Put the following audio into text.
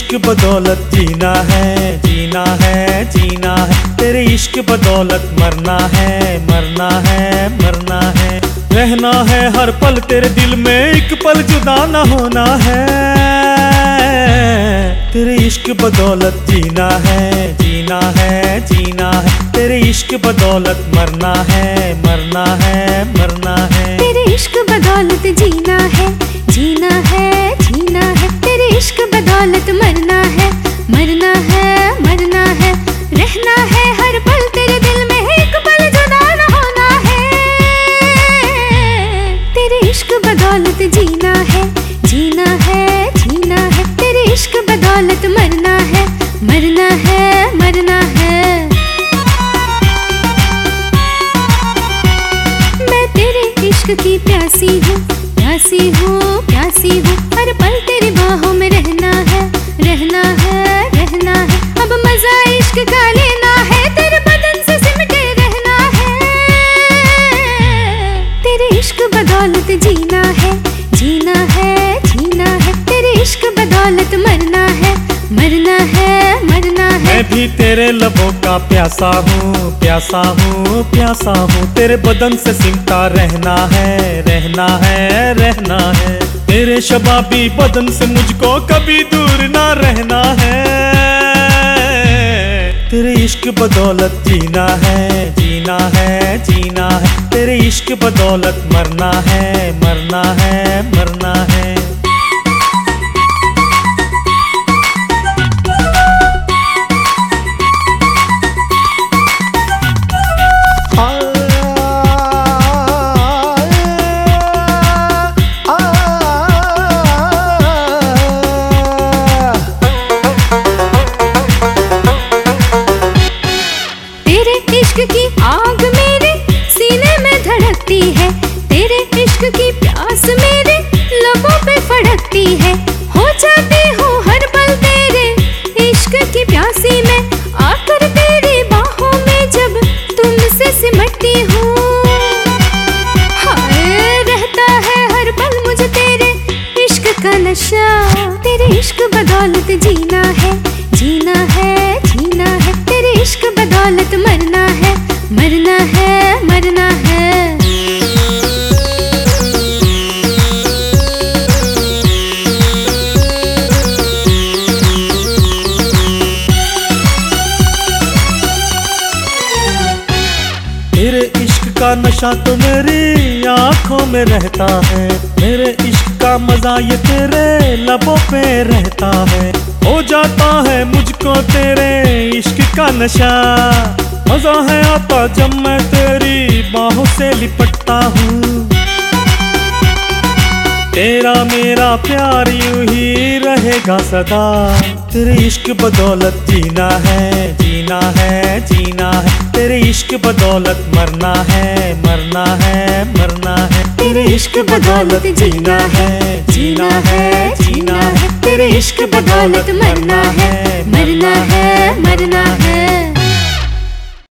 इश्क बदौलत जीना है, जीना है, जीना है। तेरे इश्क बदौलत मरना है, मरना है, मरना है। रहना है हर पल तेरे दिल में, एक पल जुदा ना होना है। तेरे इश्क बदौलत जीना है, जीना है, जीना है। तेरे इश्क बदौलत मरना है, मरना है, मरना है। तेरे इश्क बदौलत जीना है, जीना है, जीना है। तेरे इश्क बदौलत मरना है, मरना है, मरना है। रहना है हर पल तेरे दिल में, एक पल जुदा न होना है। तेरे इश्क बदौलत जीना है, जीना है, जीना है। तेरे इश्क बदौलत मरना है, मरना है, मरना है। मैं तेरे इश्क की प्यासी हूँ, प्यासी हूँ, प्यासी हूँ। हर पल तेरी बाहों में रहना है, रहना है, रहना है। अब मजा इश्क का लेना है, तेरे बदन से सिमटे रहना है। तेरे इश्क बदौलत जीना है, जीना है, जीना है। तेरे इश्क बदौलत मरना है, मरना है, मरना है। मैं भी तेरे लबों का प्यासा हूँ, प्यासा हूँ, प्यासा हूँ। तेरे बदन से सिमटा रहना है, रहना है, रहना है। तेरे शबाबी बदन से मुझको कभी दूर ना रहना है। तेरे इश्क बदौलत जीना है, जीना है, जीना है। तेरे इश्क बदौलत मरना है, मरना है, मरना है। इश्क की आग मेरे सीने में धड़कती है, तेरे इश्क की प्यास मेरे लबों पे फड़कती है। हो जाती हूँ हर पल तेरे इश्क की प्यासी में, आकर तेरी बाहों में जब तुमसे सिमटती हूँ। हाय रहता है हर पल मुझे तेरे इश्क का नशा। तेरे इश्क बदौलत जीना है, जीना है, जीना है। तेरे इश्क बदौलत मरना है, मरना है, मरना है। तेरे इश्क का नशा तो मेरी आंखों में रहता है, मेरे इश्क का मजा ये तेरे लबों पे रहता है। हो जाता है मुझको तेरे इश्क का नशा, मजा है आता जब मैं तेरी बाहों से लिपटता हूँ। तेरा मेरा प्यार यूं ही रहेगा सदा। तेरे इश्क बदौलत जीना है, जीना है, जीना है। तेरे इश्क बदौलत मरना है, मरना है, मरना है। तेरे इश्क बदौलत जीना है, जीना है, जीना है। तेरे इश्क बदौलत मरना है, मरना है, मरना है।